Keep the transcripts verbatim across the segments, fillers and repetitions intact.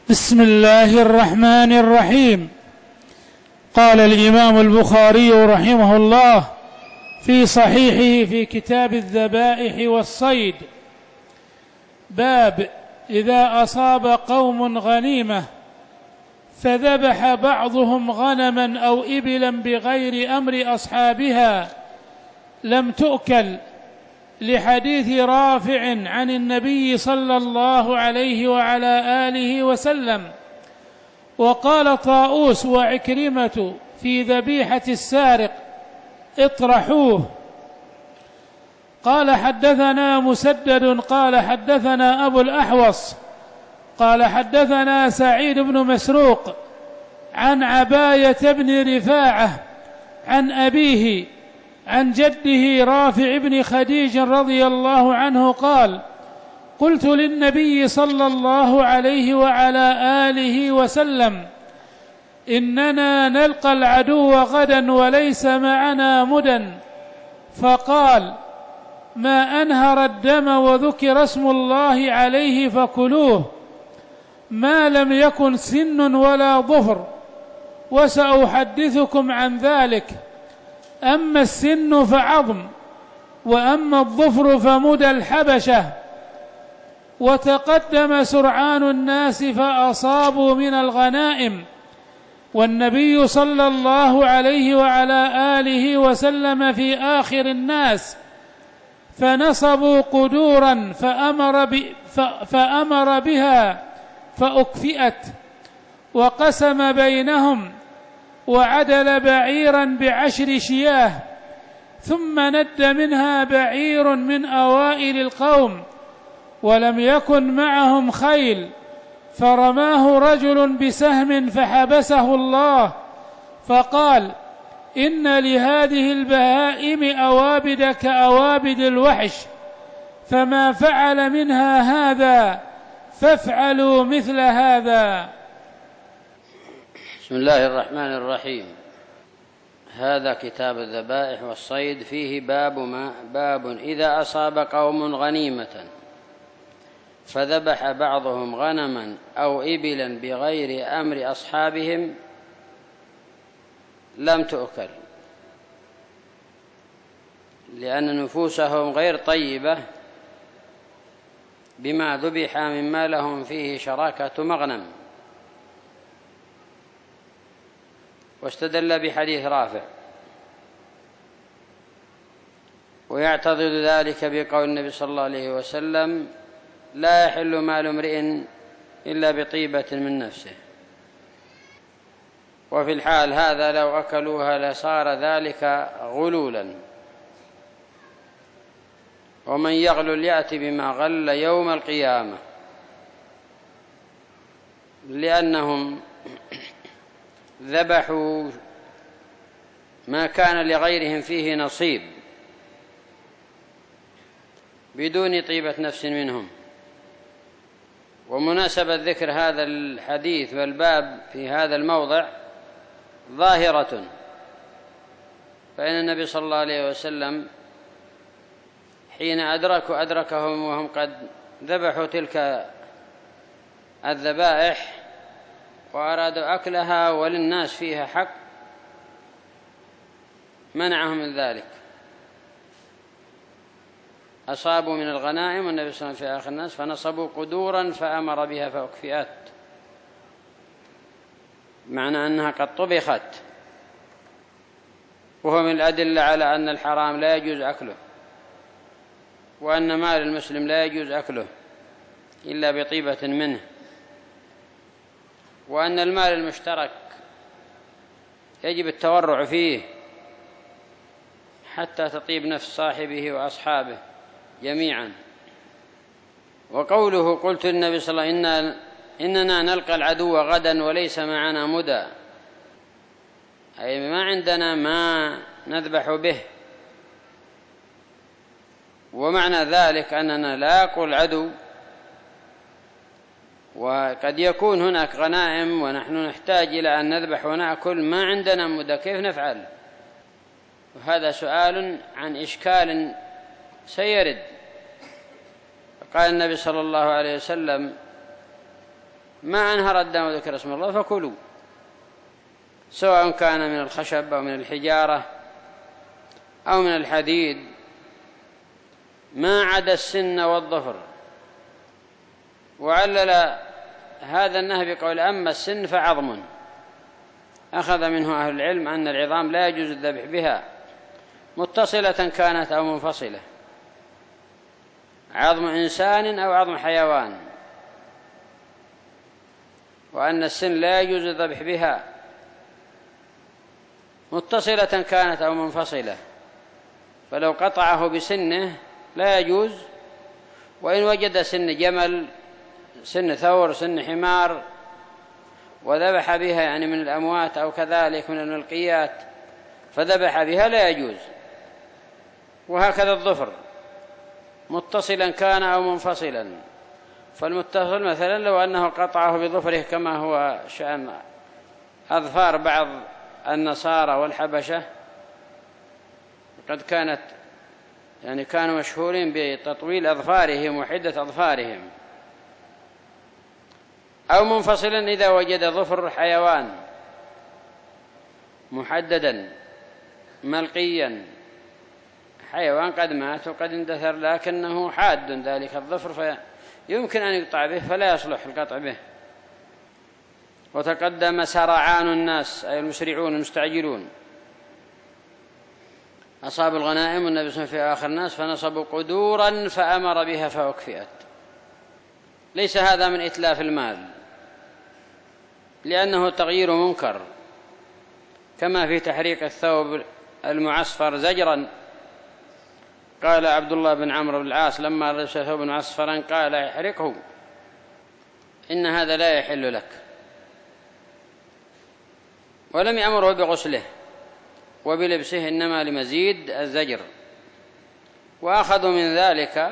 بسم الله الرحمن الرحيم. قال الإمام البخاري رحمه الله في صحيحه في كتاب الذبائح والصيد: باب إذا أصاب قوم غنيمة فذبح بعضهم غنما أو إبلا بغير أمر أصحابها لم تؤكل، لحديث رافع عن النبي صلى الله عليه وعلى آله وسلم. وقال طاؤوس وعكرمة في ذبيحة السارق: اطرحوه. قال حدثنا مسدد قال حدثنا أبو الأحوص قال حدثنا سعيد بن مسروق عن عباية بن رفاعة عن أبيه عن جده رافع بن خديج رضي الله عنه قال: قلت للنبي صلى الله عليه وعلى آله وسلم: إننا نلقى العدو غدا وليس معنا مدى، فقال: ما أنهر الدم وذكر اسم الله عليه فكلوه، ما لم يكن سن ولا ظفر، وسأحدثكم عن ذلك. أما السن فعظم، وأما الظفر فمدى الحبشة. وتقدم سرعان الناس فأصابوا من الغنائم، والنبي صلى الله عليه وعلى آله وسلم في آخر الناس، فنصبوا قدورا فأمر, ب فأمر بها فأكفئت، وقسم بينهم، وعدل بعيرا بعشر شياه، ثم ند منها بعير من أوائل القوم، ولم يكن معهم خيل، فرماه رجل بسهم فحبسه الله، فقال: إن لهذه البهائم أوابد كأوابد الوحش، فما فعل منها هذا فافعلوا مثل هذا. بسم الله الرحمن الرحيم. هذا كتاب الذبائح والصيد، فيه باب ما باب إذا أصاب قوم غنيمة فذبح بعضهم غنما أو إبلا بغير أمر أصحابهم لم تؤكل، لأن نفوسهم غير طيبة بما ذبح مما لهم فيه شراكة مغنم. واستدل بحديث رافع، ويعتضد ذلك بقول النبي صلى الله عليه وسلم: لا يحل مال امرئ إلا بطيبة من نفسه. وفي الحال هذا لو أكلوها لصار ذلك غلولا، ومن يغلل يأتي بما غل يوم القيامة، لأنهم ذبحوا ما كان لغيرهم فيه نصيب بدون طيبة نفس منهم. ومناسبة ذكر هذا الحديث والباب في هذا الموضع ظاهرة، فإن النبي صلى الله عليه وسلم حين أدركوا أدركهم وهم قد ذبحوا تلك الذبائح وأرادوا أكلها وللناس فيها حق، منعهم من ذلك. أصابوا من الغنائم والنبي صلى الله عليه وسلم في آخر الناس، فنصبوا قدورا فأمر بها فأكفئت، معنى أنها قد طبخت، وهو من الأدلة على أن الحرام لا يجوز أكله، وأن مال المسلم لا يجوز أكله إلا بطيبة منه، وأن المال المشترك يجب التورع فيه حتى تطيب نفس صاحبه وأصحابه جميعا. وقوله: قلت للنبي صلى الله عليه وسلم: إننا نلقى العدو غدا وليس معنا مدى، أي ما عندنا ما نذبح به. ومعنى ذلك أننا لا نلقى العدو، وقد يكون هناك غنائم ونحن نحتاج إلى أن نذبح ونأكل، ما عندنا مدى، كيف نفعل؟ وهذا سؤال عن إشكال سيرد. قال النبي صلى الله عليه وسلم: ما أنهر الدم وذكر اسم الله فكلوا، سواء كان من الخشب أو من الحجارة أو من الحديد، ما عدا السن والظفر. وعلل هذا النهي بقول أما السن فعظم، أخذ منه أهل العلم أن العظام لا يجوز الذبح بها متصلة كانت أو منفصلة، عظم إنسان أو عظم حيوان، وأن السن لا يجوز الذبح بها متصلة كانت أو منفصلة، فلو قطعه بسنه لا يجوز، وإن وجد سن جمل، سن ثور، سن حمار وذبح بها يعني من الأموات أو كذلك من الملقيات فذبح بها لا يجوز. وهكذا الظفر متصلا كان أو منفصلا، فالمتصل مثلا لو أنه قطعه بظفره كما هو شأن أظفار بعض النصارى والحبشة، قد كانت يعني كانوا مشهورين بتطويل أظفارهم وحدة أظفارهم، أو منفصلا إذا وجد ظفر حيوان محددا ملقيا، حيوان قد مات وقد اندثر لكنه حاد ذلك الظفر فيمكن أن يقطع به فلا يصلح القطع به. وتقدم سرعان الناس أي المسرعون المستعجلون، أصاب الغنائم والنبي صلى الله عليه وسلم في آخر الناس فنصبوا قدورا فأمر بها فأكفئت. ليس هذا من إتلاف المال، لأنه تغيير منكر، كما في تحريق الثوب المعصفر زجرا. قال عبد الله بن عمرو بن العاص لما لبس ثوب معصفرا قال احرقه إن هذا لا يحل لك، ولم يأمره بغسله وبلبسه، إنما لمزيد الزجر. وأخذوا من ذلك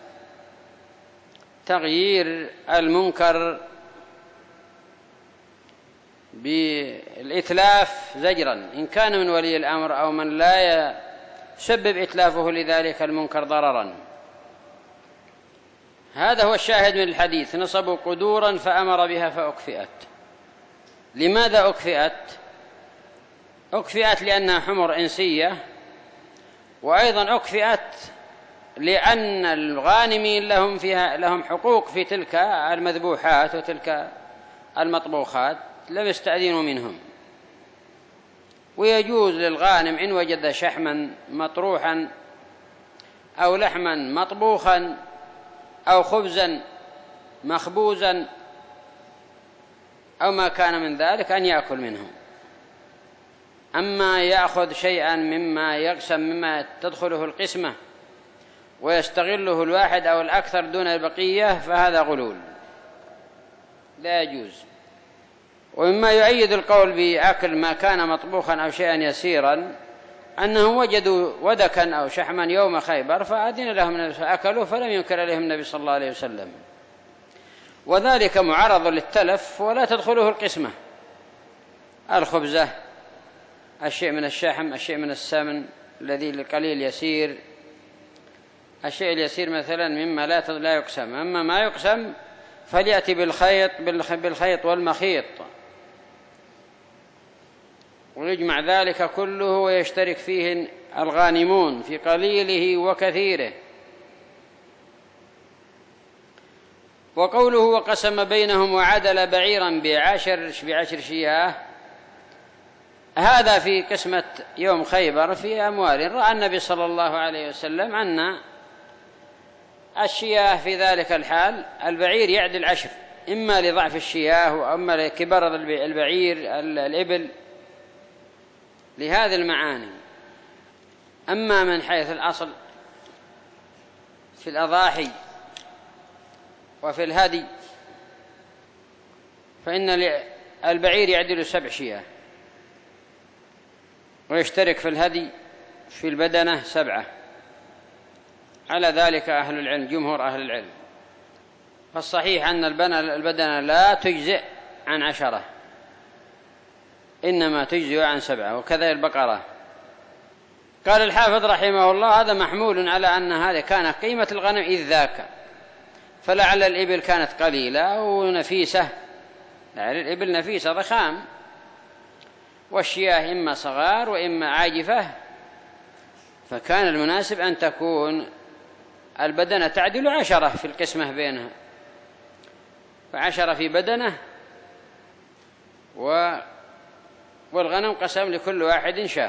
تغيير المنكر بالإتلاف زجرا، إن كان من ولي الأمر أو من لا يسبب إتلافه لذلك المنكر ضررا. هذا هو الشاهد من الحديث، نصبوا قدورا فأمر بها فأكفئت. لماذا أكفئت؟ أكفئت لأنها حمر إنسية، وأيضا أكفئت لأن الغانمين لهم فيها لهم حقوق في تلك المذبوحات وتلك المطبوخات لم يستأذنوا منهم. ويجوز للغانم إن وجد شحما مطروحا أو لحما مطبوخا أو خبزا مخبوزا أو ما كان من ذلك أن يأكل منه. أما يأخذ شيئا مما يقسم مما تدخله القسمة ويستغله الواحد أو الأكثر دون البقية فهذا غلول لا يجوز. ومما يؤيد القول بأكل ما كان مطبوخا أو شيئا يسيرا أنهم وجدوا ودكا أو شحما يوم خيبر فأذن لهم فأكلوا فلم ينكر عليهم النبي صلى الله عليه وسلم، وذلك معرض للتلف ولا تدخله القسمة. الخبزة، الشيء من الشحم، الشيء من السمن الذي القليل يسير، الشيء اليسير مثلا مما لا لا يقسم. أما ما يقسم فليأتي بالخيط بالخيط والمخيط ويجمع ذلك كله ويشترك فيه الغانمون في قليله وكثيره. وقوله وقسم بينهم وعدل بعيرا بعشر بعشر شياه، هذا في قسمة يوم خيبر في أموال. رأى النبي صلى الله عليه وسلم أن الشياه في ذلك الحال البعير يعدل عشر، إما لضعف الشياه وأما لكبر البعير الإبل، لهذه المعاني. أما من حيث الأصل في الأضاحي وفي الهدي فإن البعير يعدل سبع شياه، ويشترك في الهدي في البدنة سبعة، على ذلك أهل العلم جمهور أهل العلم. فالصحيح أن البدنة لا تجزئ عن عشرة، إنما تجزئ عن سبعة، وكذا البقرة. قال الحافظ رحمه الله هذا محمول على أن هذا كان قيمة الغنم إذ ذاك، فلعل الإبل كانت قليلة ونفيسة يعني الإبل نفيسة ضخام، والشياه إما صغار وإما عاجفة، فكان المناسب أن تكون البدنة تعدل عشرة في القسمة بينها، فعشرة في بدنة، والغنم قسم لكل واحد شاه،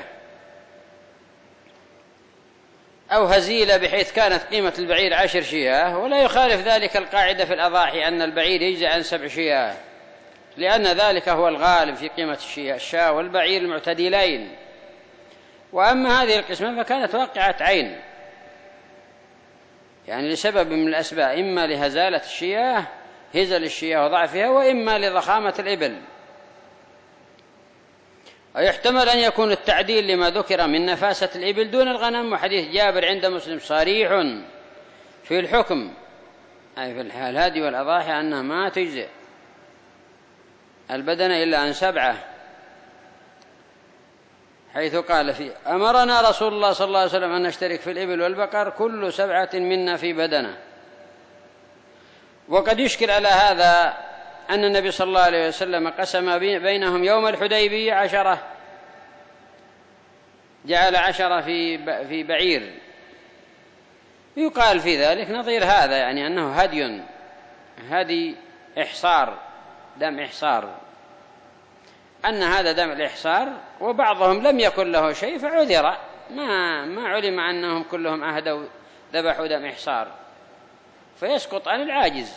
أو هزيلة بحيث كانت قيمة البعير عشر شياه. ولا يخالف ذلك القاعدة في الأضاحي أن البعير يجزي عن سبع شياه، لأن ذلك هو الغالب في قيمة الشاة والبعير المعتدلين. وأما هذه القسمة فكانت واقعة عين، يعني لسبب من الأسباب، إما لهزالة الشياه هزل الشياه وضعفها، وإما لضخامة الإبل. ويحتمل أن يكون التعديل لما ذكر من نفاسة الإبل دون الغنم، وحديث جابر عند مسلم صريح في الحكم، أي في الحال هذه والأضاحي أنها ما تجزئ البدنة إلا عن سبعة، حيث قال فيه: أمرنا رسول الله صلى الله عليه وسلم أن نشترك في الإبل والبقر كل سبعة منا في بدنة. وقد يشكل على هذا أن النبي صلى الله عليه وسلم قسم بينهم يوم الحديبية عشرة، جعل عشرة في في بعير، يقال في ذلك نظير هذا، يعني أنه هدي هدي إحصار، دم إحصار، أن هذا دم الإحصار، وبعضهم لم يكن له شيء فعذر، ما ما علم أنهم كلهم أهدوا ذبحوا دم إحصار، فيسقط عن العاجز.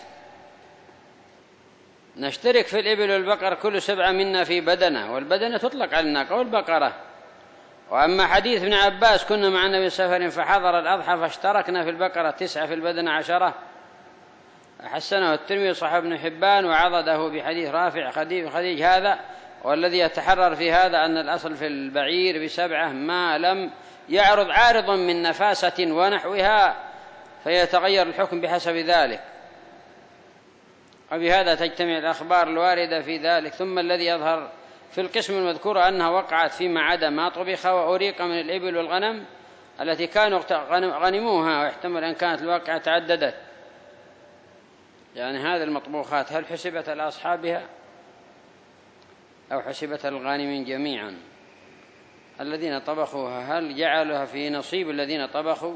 نشترك في الإبل والبقر كل سبعة منا في بدنة، والبدنة تطلق على الناقة والبقرة. وأما حديث ابن عباس: كنا مع النبي سفر فحضر الأضحى فاشتركنا في البقرة تسعة في البدنة عشرة، حسنه الترمذي صححه ابن حبان وعضده بحديث رافع خديج هذا. والذي يتحرر في هذا أن الأصل في البعير بسبعة ما لم يعرض عارض من نفاسة ونحوها، فيتغير الحكم بحسب ذلك، وبهذا تجتمع الأخبار الواردة في ذلك. ثم الذي يظهر في القسم المذكور أنها وقعت فيما عدا ما طبخ وأريق من الإبل والغنم التي كانوا غنموها، ويحتمل أن كانت الواقعة تعددت، يعني هذه المطبوخات هل حسبت لأصحابها أو حسبت الغانمين جميعا؟ الذين طبخوها هل جعلوها في نصيب الذين طبخوا؟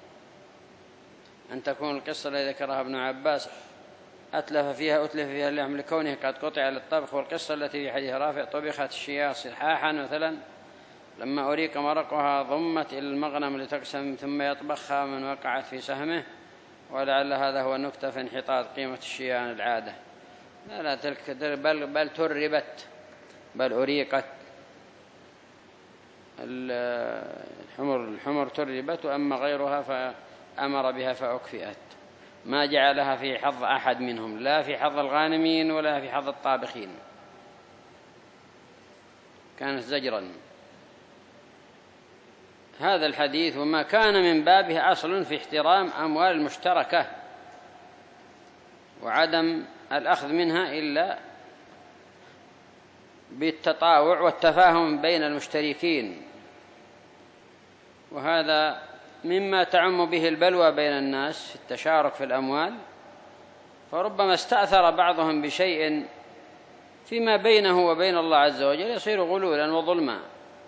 أن تكون القصة التي ذكرها ابن عباس أتلف فيها أتلف فيها اللحم لكونه قد قطع للطبخ، والقصة التي في حديث رافع طبخت الشياه صحاحا مثلا لما أريق مرقها ضمت إلى المغنم لتقسم ثم يطبخها من وقعت في سهمه، ولعل هذا هو النكتة في انحطاط قيمة الشياه عن العادة. لا لا تلك بل, بل تربت بل أريقت، الحمر الحمر تربت، وأما غيرها فأمر بها فأكفئت، ما جعلها في حظ أحد منهم، لا في حظ الغانمين ولا في حظ الطابخين، كانت زجرا. هذا الحديث وما كان من بابه أصل في احترام أموال المشتركة وعدم الأخذ منها إلا بالتطاوع والتفاهم بين المشتركين، وهذا مما تعم به البلوى بين الناس في التشارك في الأموال، فربما استأثر بعضهم بشيء فيما بينه وبين الله عز وجل يصير غلولا وظلما.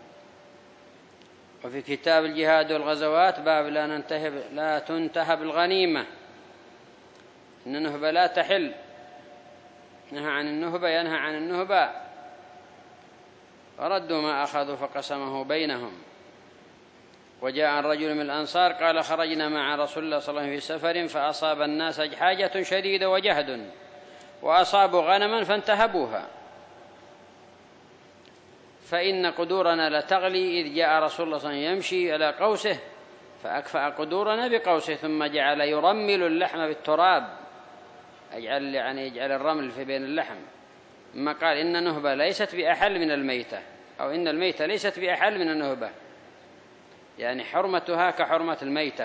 وفي كتاب الجهاد والغزوات باب لا ننتهب لا تنتهب الغنيمة، إن النهبة لا تحل، نهى عن النهبة ينهى عن النهبة، فردوا ما أخذوا فقسمه بينهم. وجاء عن رجل من الأنصار قال: خرجنا مع رسول الله صلى الله عليه وسلم في سفر فأصاب الناس حاجة شديدة وجهد، وأصابوا غنما فانتهبوها، فإن قدورنا لتغلي، إذ جاء رسول الله صلى الله عليه وسلم يمشي على قوسه فأكفأ قدورنا بقوسه، ثم جعل يرمل اللحم بالتراب، أجعل يعني يجعل الرمل في بين اللحم، ثم قال: إن النهبة ليست بأحل من الميتة، أو إن الميتة ليست بأحل من النهبة، يعني حرمتها كحرمة الميتة.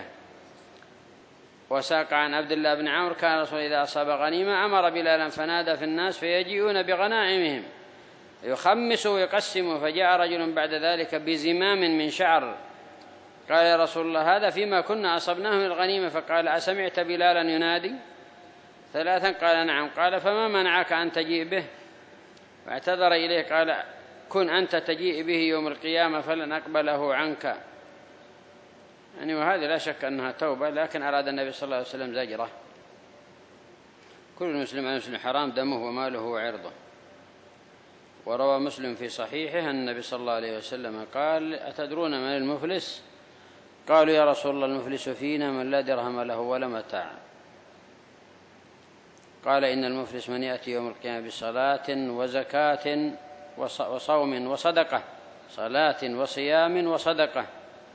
وساق عن عبد الله بن عمرو كان رسول إذا أصاب غنيمة أمر بلالا فنادى في الناس فيجيئون بغنائمهم يخمسوا ويقسموا، فجاء رجل بعد ذلك بزمام من شعر قال: يا رسول الله هذا فيما كنا أصبناه من الغنيمة، فقال: أسمعت بلالا ينادي ثلاثا؟ قال: نعم. قال: فما منعك أن تجيء به؟ واعتذر إليه قال كن أنت تجيء به يوم القيامة فلن أقبله عنك، يعني وهذه لا شك أنها توبة، لكن أراد النبي صلى الله عليه وسلم زجره. كل مسلم على مسلم حرام دمه وماله وعرضه. وروى مسلم في صحيحه أن النبي صلى الله عليه وسلم قال أتدرون من المفلس؟ قالوا يا رسول الله المفلس فينا من لا درهم له ولا متاع. قال إن المفلس من يأتي يوم القيامة بصلاة وزكاة وصوم وصدقة، صلاة وصيام وصدقة،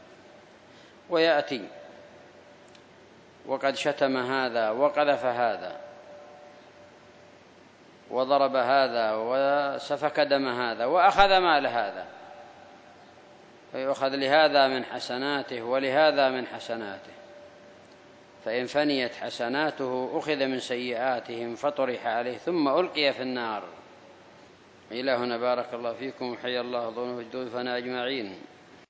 ويأتي وقد شتم هذا وقذف هذا وضرب هذا وسفك دم هذا وأخذ مال هذا، فيؤخذ لهذا من حسناته ولهذا من حسناته، فإن فنيت حسناته أخذ من سيئاتهم فطرح عليه ثم ألقي في النار. إلى هنا بارك الله فيكم وحيا الله ضيوفنا أجمعين.